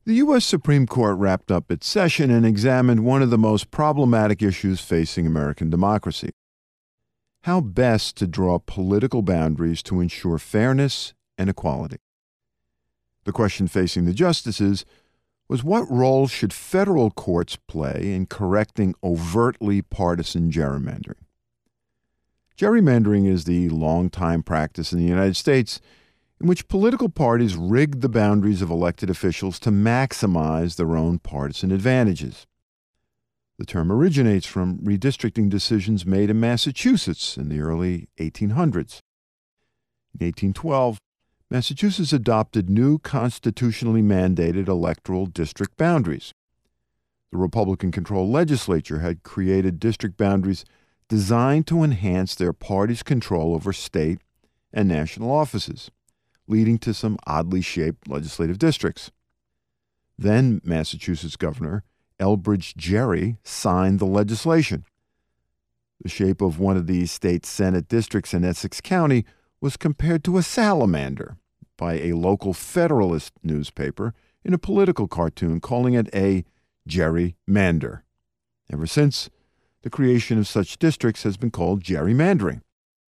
The U.S. Supreme Court wrapped up its session and examined one of the most problematic issues facing American democracy: how best to draw political boundaries to ensure fairness and equality. The question facing the justices was, what role should federal courts play in correcting overtly partisan gerrymandering? Gerrymandering is the long-time practice in the United States in which political parties rig the boundaries of elected officials to maximize their own partisan advantages. The term originates from redistricting decisions made in Massachusetts in the early 1800s. In 1812, Massachusetts adopted new constitutionally mandated electoral district boundaries. The Republican-controlled legislature had created district boundaries designed to enhance their party's control over state and national offices, leading to some oddly shaped legislative districts. Then Massachusetts Governor Elbridge Gerry signed the legislation. The shape of one of these state Senate districts in Essex County was compared to a salamander by a local Federalist newspaper in a political cartoon, calling it a gerrymander. Ever since, the creation of such districts has been called gerrymandering.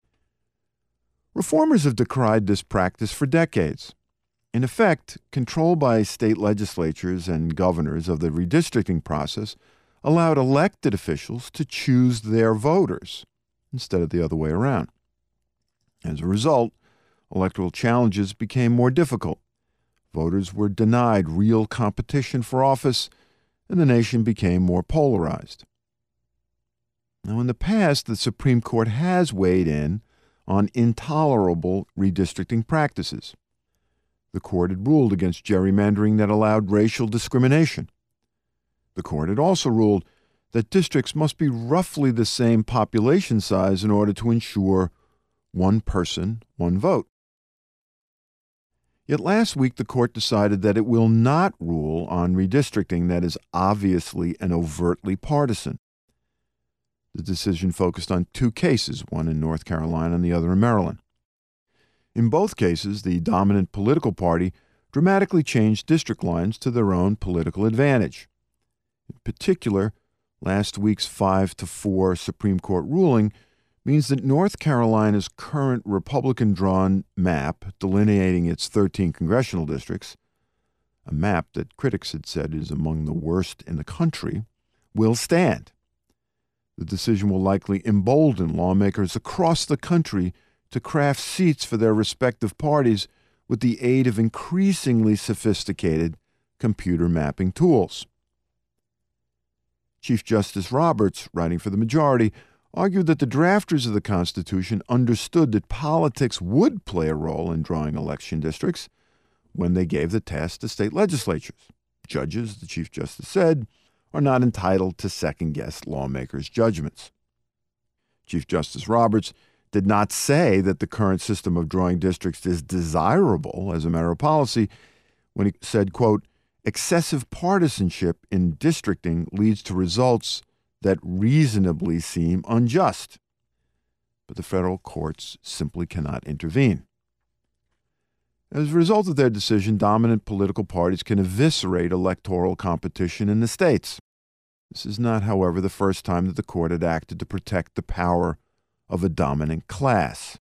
Reformers have decried this practice for decades. In effect, control by state legislatures and governors of the redistricting process allowed elected officials to choose their voters instead of the other way around. As a result, electoral challenges became more difficult. Voters were denied real competition for office, and the nation became more polarized. Now, in the past, the Supreme Court has weighed in on intolerable redistricting practices. The court had ruled against gerrymandering that allowed racial discrimination. The court had also ruled that districts must be roughly the same population size in order to ensure one person, one vote. Yet last week, the court decided that it will not rule on redistricting that is obviously and overtly partisan. The decision focused on two cases, one in North Carolina and the other in Maryland. In both cases, the dominant political party dramatically changed district lines to their own political advantage. In particular, last week's 5-4 Supreme Court ruling means that North Carolina's current Republican-drawn map delineating its 13 congressional districts, a map that critics had said is among the worst in the country, will stand. The decision will likely embolden lawmakers across the country to craft seats for their respective parties with the aid of increasingly sophisticated computer mapping tools. Chief Justice Roberts, writing for the majority, argued that the drafters of the Constitution understood that politics would play a role in drawing election districts when they gave the task to state legislatures. Judges, the Chief Justice said, are not entitled to second-guess lawmakers' judgments. Chief Justice Roberts did not say that the current system of drawing districts is desirable as a matter of policy when he said, quote, excessive partisanship in districting leads to results that reasonably seem unjust. But the federal courts simply cannot intervene. As a result of their decision, dominant political parties can eviscerate electoral competition in the states. This is not, however, the first time that the court had acted to protect the power of a dominant class.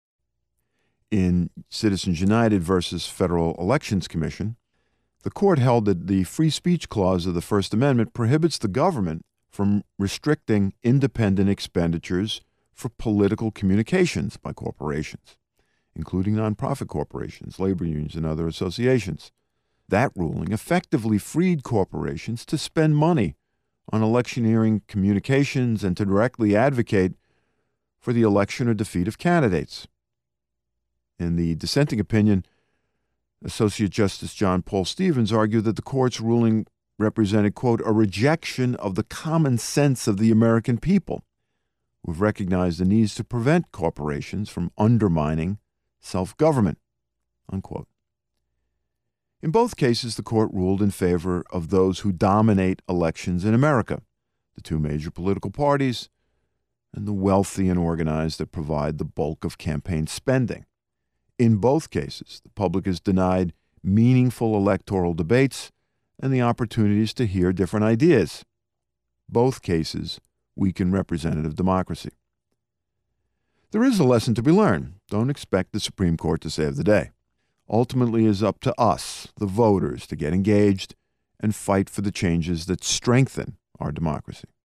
In Citizens United versus Federal Elections Commission, the court held that the free speech clause of the First Amendment prohibits the government from restricting independent expenditures for political communications by corporations, including nonprofit corporations, labor unions, and other associations. That ruling effectively freed corporations to spend money on electioneering communications and to directly advocate for the election or defeat of candidates. In the dissenting opinion, Associate Justice John Paul Stevens argued that the court's ruling represented, quote, a rejection of the common sense of the American people, who have recognized the needs to prevent corporations from undermining self-government, unquote. In both cases, the court ruled in favor of those who dominate elections in America, the two major political parties, and the wealthy and organized that provide the bulk of campaign spending. In both cases, the public is denied meaningful electoral debates and the opportunities to hear different ideas. Both cases weaken representative democracy. There is a lesson to be learned. Don't expect the Supreme Court to save the day. Ultimately, it is up to us, the voters, to get engaged and fight for the changes that strengthen our democracy.